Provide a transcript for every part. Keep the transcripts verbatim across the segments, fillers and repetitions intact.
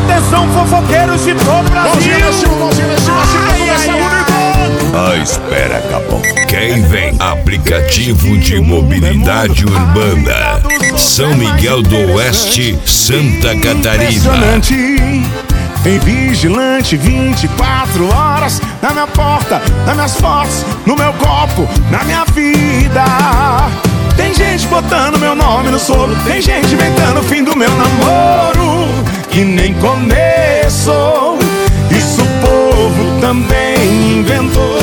Atenção, fofoqueiros de todo o Brasil. A espera acabou. Quem vem? Aplicativo de mobilidade urbana, São Miguel do Oeste, Santa Catarina. Tem vigilante vinte e quatro horas na minha porta, nas minhas fotos, no meu copo, na minha vida. Tem gente botando meu nome no solo, tem gente inventando o fim do meu namoro, que nem começou. Isso o povo também inventou.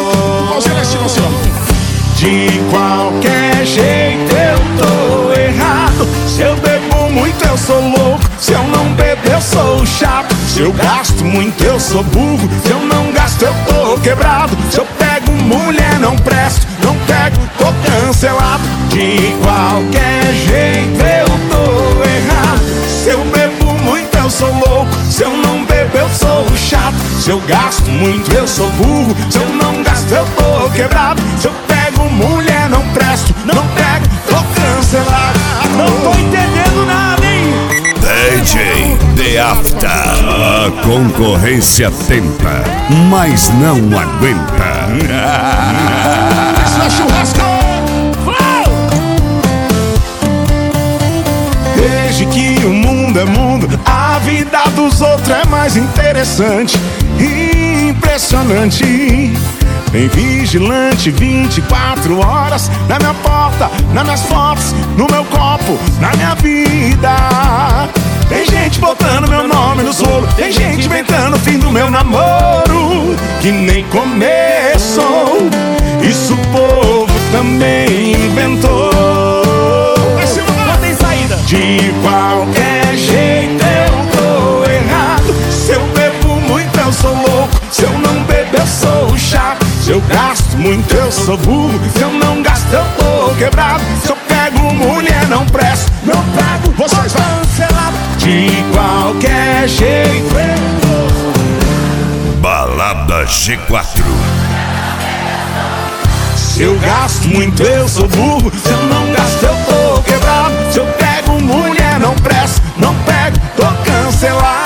De qualquer jeito eu tô errado. Se eu bebo muito eu sou louco, se eu não bebo eu sou chato. Se eu gasto muito eu sou burro, se eu não gasto eu tô quebrado. Se eu pego mulher não presto, não pego, tô cancelado. De qualquer jeito eu tô errado. Se eu bebo muito eu sou louco, se eu não bebo eu sou chato. Se eu gasto muito eu sou burro, se eu não gasto eu tô quebrado. Se eu pego mulher não presto, não pego, tô cancelado. Não tô entendendo nada, hein? D J The After. A concorrência tenta, mas não aguenta. Isso é churrasco! Desde que o mundo é mundo, a vida dos outros é mais interessante e impressionante. Tem vigilante vinte e quatro horas na minha porta, nas minhas fotos, no meu copo, na minha vida. Tem gente botando meu nome no solo, tem gente inventando o fim do meu namoro, que nem começou. Isso o povo também inventou. Não tem saída. De qualquer jeito eu tô errado. Se eu bebo muito eu sou louco, se eu não bebo eu sou chato. Se eu gasto muito eu sou burro, se eu não gasto eu tô quebrado. Se eu pego mulher não presto, não pego, vocês vão cancelado. De qualquer jeito eu tô. Balada G quatro. Se eu gasto muito eu sou burro, se eu não gasto eu tô quebrado. Se eu pego mulher não presto, não pego, tô cancelado.